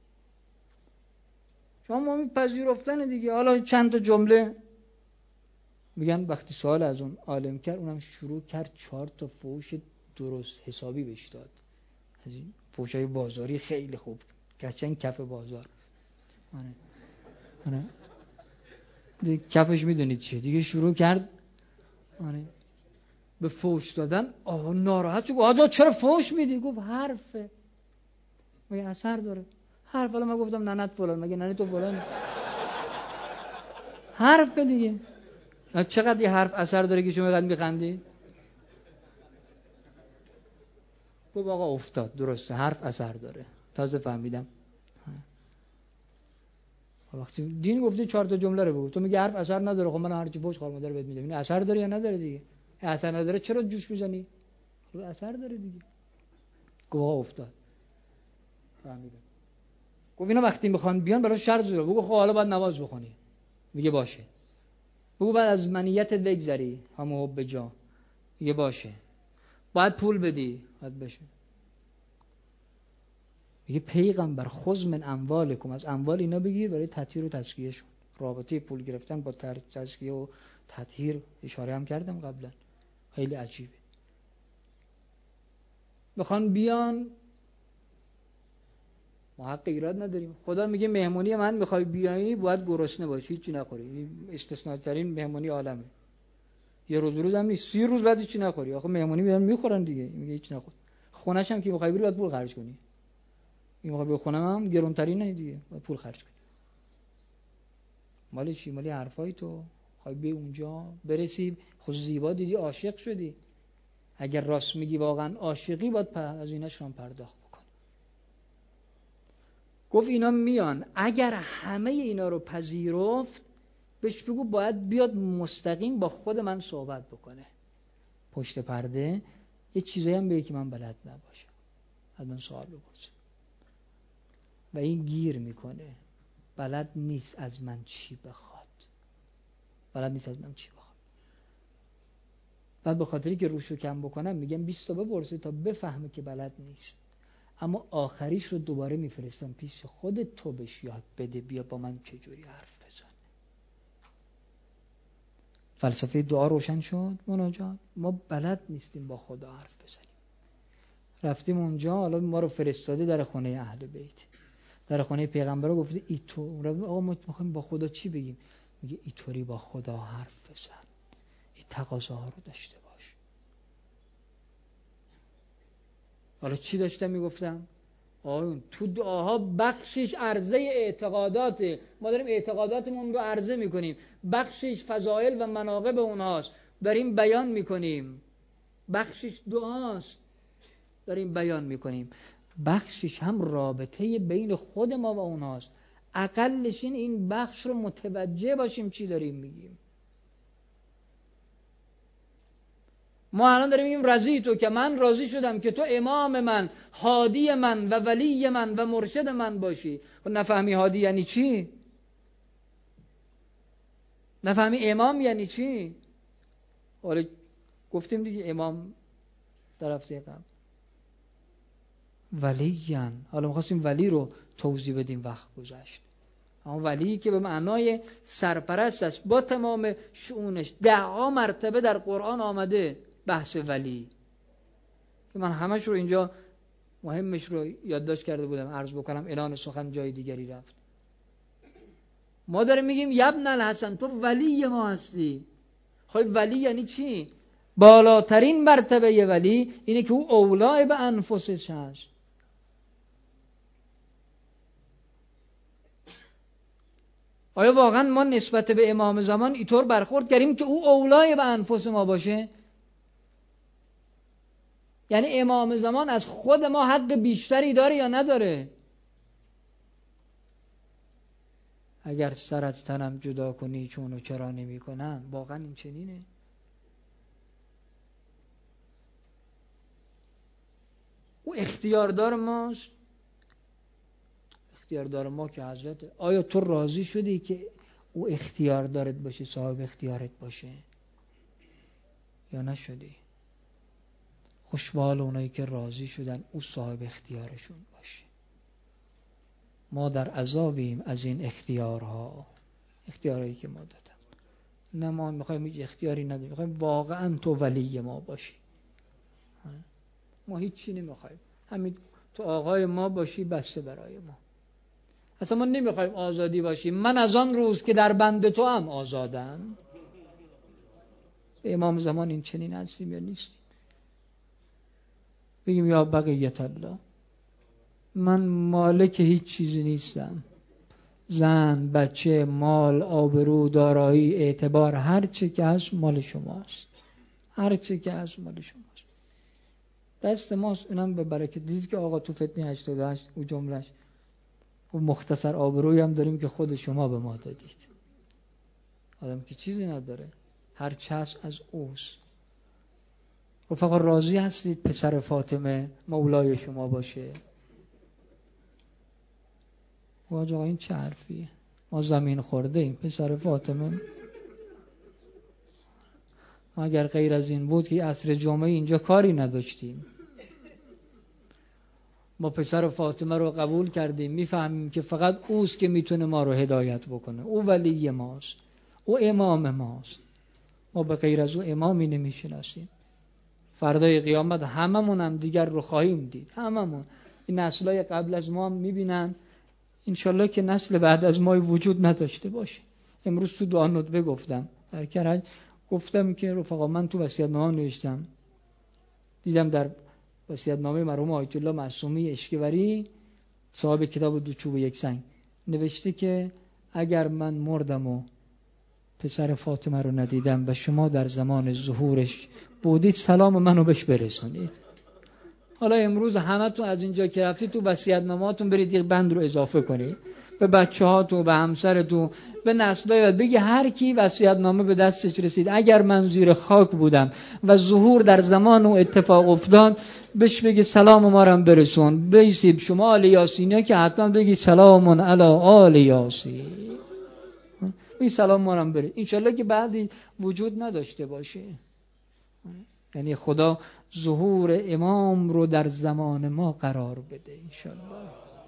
شما میپذیرفتن دیگه. حالا چند تا جمله میگن وقتی سوال از اون عالم کرد، اونم شروع کرد 4 تا فوش درست حسابی بهش داد. از این فوشای بازاری خیلی خوب، قشنگ کف بازار. آره. دیگه کفش میدونید چیه دیگه، شروع کرد آره به فوش دادن. آقا ناراحت شد، آقا چرا فوش میدی؟ گفت حرفه. مگه اثر داره؟ حرف. حالا من گفتم ننت فلان، مگه ننت تو فلان؟ حرف دیگه. چقدر یه حرف اثر داره که شما اینقدر میخندید؟ گفت آقا افتاد، درسته حرف اثر داره، تازه فهمیدم. وقتی دین گفته 4 تا جمله رو بگو، تو میگی حرف اثر نداره، خب من هر چی فوش خار مادر بهت میدم، این اثر داره یا نداره دیگه؟ اثر نداره چرا جوش میزنی؟ خب اثر داره دیگه. گفت آقا افتاد، فهمیدم. گفت اینا وقتی میخوان بیان برای شرط زدن، بگو خب حالا باید نماز بخونی. میگه باشه. بگو بعد از منیت بگذری، هم حب جا. میگه باشه. باید پول بدی، باید بشه. میگه پیغمبر خذ من اموالکم، از اموال اینا بگیر برای تطهیر و تزکیه شون. رابطه پول گرفتن با تزکیه و تطهیر اشاره هم کردم قبلا، خیلی عجیبه. بخوان بیان ما حق ایراد نداریم. خدا میگه مهمونی من میخوای بیایی باید گرسنه باشی، هیچی نخوری. استثناء ترین مهمونی عالمه. یه روز هم نیست، 30 روز بعد هیچی نخوری. آخه مهمونی میرن میخورن دیگه. میگه هیچ نخور. خونه‌ش هم که میخوای بری باید پول خرج کنی. این موقع به خونم هم گرونترینه دیگه، باید پول خرج کنی. مال چی؟ مالی حرفای تو. خواهی به اونجا برسی، خود زیبا دیدی عاشق شدی. اگر راست میگی واقعا عاشقی باید از ایناش هم پرداخت بکن. گفت اینا میان، اگر همه اینا رو پذیرفت بهش بگو باید بیاد مستقیم با خود من صحبت بکنه. پشت پرده یه چیزایی هم بگه که من بلد نباشم، از من سوال بپرسه. و این گیر میکنه، بلد نیست از من چی بخواد. بلد نیست از من چی بخواد. بعد به خاطری که روشو کم بکنم میگم 20 تا بپرسه تا بفهمه که بلد نیست. اما آخریش رو دوباره میفرستم پیش خودت، تو بهش یاد بده بیا با من چجوری حرف بزن. فلسفه دعا روشن شد. مناجات ما بلد نیستیم با خدا حرف بزنیم. رفتیم اونجا، حالا ما رو فرستاده در خونه اهل بیت، در خونه پیغمبر رو گفته ای تو آقا ما میخوایم با خدا چی بگیم؟ میگه اینطوری با خدا حرف بزن، این تقاضاها رو داشته باش. حالا چی داشتم میگفتم؟ آیون تو دعاها بخشش عرضه اعتقاداته، ما داریم اعتقاداتمون رو عرضه میکنیم، بخشش فضائل و مناقب اونهاست داریم بیان میکنیم، بخشش دعاست داریم بیان میکنیم، بخشش هم رابطه بین خود ما و اونهاست. اقلش این بخش رو متوجه باشیم چی داریم میگیم. ما الان داریم میگیم رضی تو، که من راضی شدم که تو امام من، هادی من و ولی من و مرشد من باشی. و نفهمی هادی یعنی چی؟ نفهمی امام یعنی چی؟ حالا گفتیم دیگه امام در هفته قبل ولیان، حالا می‌خواستیم ولی رو توضیح بدیم وقت گذشت. اما ولی که به معنای سرپرست است با تمام شؤونش. 10 مرتبه در قرآن آمده بحث ولی که من همش رو اینجا مهمش رو یادداشت کرده بودم عرض بکنم، اعلان سخن جای دیگری رفت. ما داریم میگیم یبن الحسن تو ولی ما هستی. خب ولی یعنی چی؟ بالاترین مرتبه ولی اینه که او اولا به انفسش هست. آیا واقعا ما نسبت به امام زمان اینطور برخورد کردیم که او اولای به انفس ما باشه؟ یعنی امام زمان از خود ما حق بیشتری داره یا نداره؟ اگر سر از تنم جدا کنی چونو چرا نمی کنم، واقعا این چنینه؟ او اختیاردار ماست، اختیاردار ما که حضرت. آیا تو راضی شدی که او اختیار دارت باشه، صاحب اختیارت باشه یا نشدی؟ خوشبال اونایی که راضی شدن او صاحب اختیارشون باشه. ما در عذابیم از این اختیارها، اختیارهایی که ما دادن. نه ما میخوایم هیچ اختیاری نداریم، میخوایم واقعا تو ولی ما باشی. ما هیچی نمیخوایم، همین تو آقای ما باشی بسته برای ما. اصلا ما نمیخوایم آزادی باشیم. من از آن روز که در بند تو هم آزادم. به امام زمان این چنین هستیم یا نیستیم؟ بگیم یا بقیت الله، من مالک هیچ چیزی نیستم، زن، بچه، مال، آبرو، دارایی، اعتبار، هر چه که هست مال شماست، هر چه که هست مال شماست، دست ماست. اونم به برکت. دیدید که آقا تو فتنه 88 او جملهش و مختصر آبرویی هم داریم که خود شما به ما دادید. آدم که چیزی نداره، هر چه هست از اوست. رفقا راضی هستید پسر فاطمه مولای شما باشه؟ واجه این چه حرفیه؟ ما زمین خورده ایم پسر فاطمه. ما اگر غیر از این بود که عصر جمعه اینجا کاری نداشتیم. ما پسر فاطمه رو قبول کردیم، میفهمیم که فقط اوست که میتونه ما رو هدایت بکنه. او ولی ماست، او امام ماست. ما به غیر از او امامی نمیشناسیم. فردای قیامت هممون هم دیگر رو خواهیم دید، هممون. این نسلای قبل از ما هم میبینن، انشالله که نسل بعد از ما وجود نداشته باشه. امروز تو دعا ندبه گفتم در کرج، گفتم که رفقا من تو وصیت‌نامه نوشتم، دیدم در وصیت‌نامه مرحوم آیت الله معصومی اشکوری صاحب کتاب دو چوب و یک سنگ نوشته که اگر من مردم و پسر فاطمه رو ندیدم و شما در زمان ظهورش بودید، سلام منو بهش برسانید. حالا امروز همتون از اینجا که رفتید تو وصیت‌نامه‌هاتون برید یک بند رو اضافه کنید، به بچه‌هاتون، به همسرتون، به نسل‌های بعد بگی هر کی وصیت‌نامه به دستش رسید اگر من زیر خاک بودم و ظهور در زمان و اتفاق افتاد، بهش بگی سلام ما رو برسون. بیسیب شما آل یاسینیا که حتما بگی سلام علی آل یاسین، بگی سلام ما رو برسون. انشالله که بعدی وجود نداشته باشه. یعنی خدا ظهور امام رو در زمان ما قرار بده انشالله.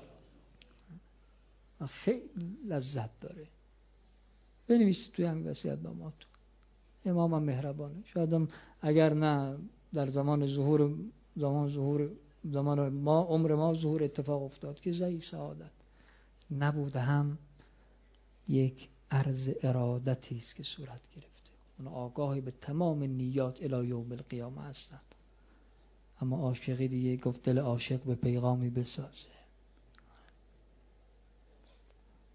خیلی لذت داره. بنویسید توی همین وصیت‌نامه‌تون. امام هم مهربانه. شاید هم اگر نه در زمان ما عمر ما ظهور اتفاق افتاد که زای سعادت نبوده، هم یک عرض ارادتی است که صورت گرفته. اون آگاهی به تمام نیات الی یوم القیامه هستند. اما عاشقی دیگه گفت دل عاشق به پیغامی بسازه.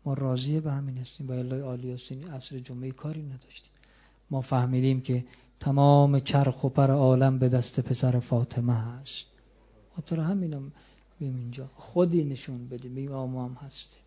ما راضی به همین هستیم. با الله عالی حسین عصر جمعه کاری نداشتیم. ما فهمیدیم که تمام چرخ و پر عالم به دست پسر فاطمه هست. خاطر همینم بیم اینجا خودی نشون بدیم بیم ما هم هستیم.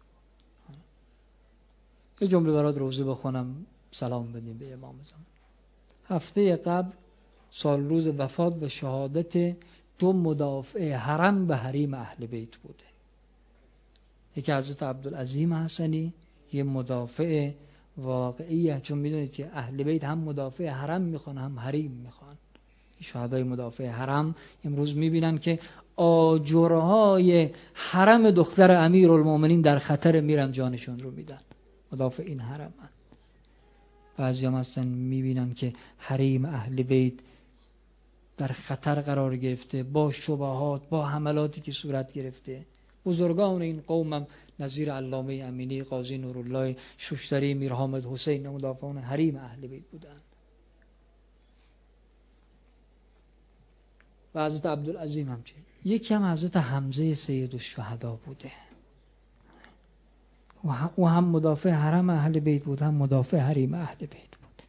یه جمله برات روزه بخونم سلام بدیم به امام زمان. هفته قبل سال روز وفات و شهادت 2 مدافع حرم به حریم اهل بیت بوده. یکی حضرت عبدالعظیم حسنی، یه مدافع واقعیه، چون میدونید که اهل بیت هم مدافع حرم میخوان هم حریم میخوان. شهدای مدافع حرم امروز میبینن که آجرهای حرم دختر امیرالمومنین در خطر، میرن جانشون رو میدن. مدافع این حرم هست. بعضی هم هستن میبینن که حریم اهل بیت در خطر قرار گرفته با شبهات، با حملاتی که صورت گرفته. بزرگان این قومم نظیر علامه امینی، قاضی نورالله شوشتری، میر حامد حسین مدافعان حریم اهل بیت بودن. و حضرت عبدالعظیم همچنین. یکی هم حضرت حمزه سید الشهدا بوده. و هم مدافع حرم اهل بیت بود، هم مدافع حریم اهل بیت بود.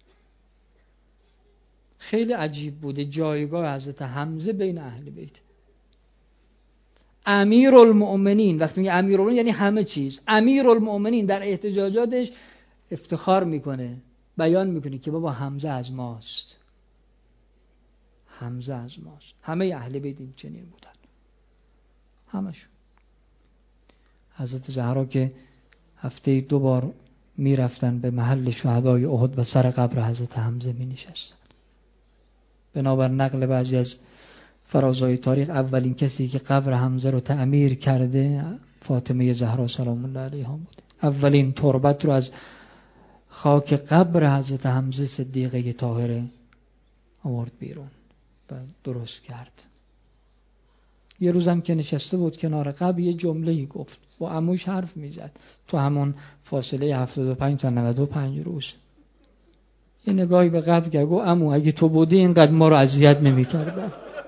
خیلی عجیب بوده جایگاه حضرت حمزه بین اهل بیت. امیرالمؤمنین، وقتی میگه امیرالمؤمنین یعنی همه چیز. امیرالمؤمنین در احتجاجاتش افتخار میکنه، بیان میکنه که بابا حمزه از ماست. حمزه از ماست. همه اهل بیت این چنین بودن، همشون. حضرت زهرا که هفته 2 بار میرفتن به محل شهدای احد و سر قبر حضرت حمزه می نشستن. بنابر نقل بعضی از فرازهای تاریخ اولین کسی که قبر حمزه رو تعمیر کرده فاطمه زهرا سلام الله علیها بود. اولین تربت رو از خاک قبر حضرت حمزه صدیقه طاهره آورد بیرون و درست کرد. یه روزم که نشسته بود کنار قبر یه جمله‌ای گفت، با عموش حرف میزد تو همون فاصله 75 تا 95 روز. یه نگاهی به قبر کرد، گفت عمو اگه تو بودی اینقدر ما رو اذیت نمی‌کردن.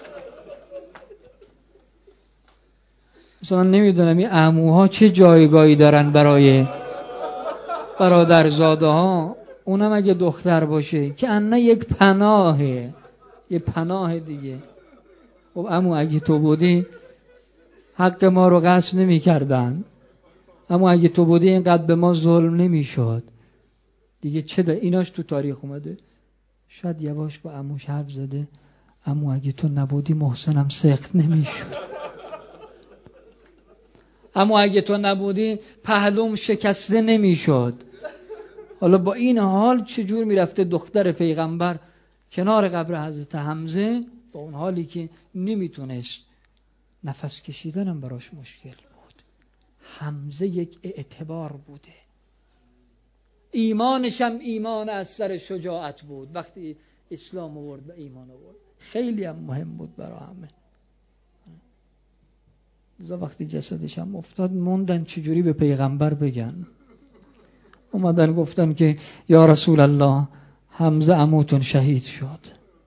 مثلا نمیدونم این عموها چه جایگاهی دارن برای برادرزاده ها، اونم اگه دختر باشه که انه یک پناهه، یه پناه دیگه. خب عمو اگه تو بودی حق ما رو غصب نمی کردن، اما اگه تو بودی اینقدر به ما ظلم نمی شد دیگه. چه ده ایناش تو تاریخ اومده. شاید یواش با عموش حرف زده، عمو اگه تو نبودی محسنم سخت نمی شد، اما اگه تو نبودی پهلوم شکسته نمی شد. حالا با این حال چجور می رفته دختر پیغمبر کنار قبر حضرت حمزه، با اون حالی که نمیتونست نفس کشیدنم براش مشکل بود. حمزه یک اعتبار بوده، ایمانش هم ایمان از سر شجاعت بود. وقتی اسلام آورد و ایمان آورد خیلی هم مهم بود برای همه. لذا وقتی جسدش هم افتاد موندن چجوری به پیغمبر بگن. اومدن گفتن که یا رسول الله حمزه عموتون شهید شد.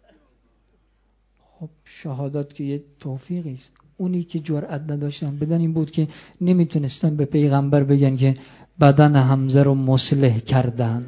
خب شهادت که یه توفیقی است. اونی که جرأت نداشتن بدن این بود که نمیتونستن به پیغمبر بگن که بدن حمزه رو مصلح کردن،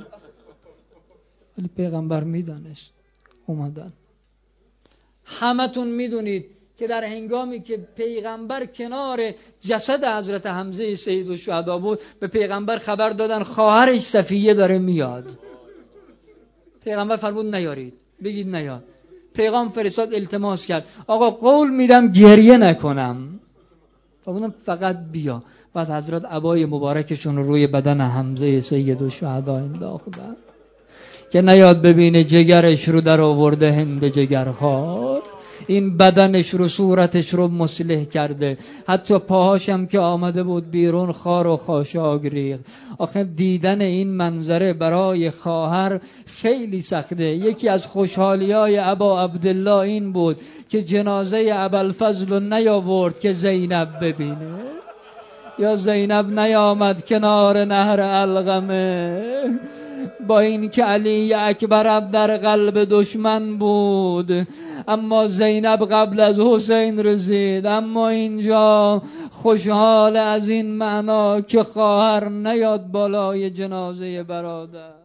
ولی پیغمبر میدانست. اومدن. همتون میدونید که در هنگامی که پیغمبر کنار جسد حضرت حمزه سید الشهدا بود، به پیغمبر خبر دادن خواهرش صفیه داره میاد. پیغمبر فرمود نیارید، بگید نیاد. پیغام فرستاد التماس کرد، آقا قول میدم گریه نکنم. فرمودم فقط بیا. بعد حضرت عبای مبارکشون رو روی بدن حمزه سید الشهدا انداختن که نیاد ببینه جگرش رو در آورده هند جگرخوار. این بدنش رو صورتش رو مصلح کرده، حتی پاهاشم که آمده بود بیرون خار و خاشاک ریخت. آخه دیدن این منظره برای خواهر خیلی سخته. یکی از خوشحالی‌های ابا عبدالله این بود که جنازه ابوالفضل رو نیاورد که زینب ببینه، یا زینب نیامد کنار نهر علقمه. با این که علی اکبر در قلب دشمن بود، اما زینب قبل از حسین رسید. اما اینجا خوشحال از این معنا که خواهر نیاد بالای جنازه برادر.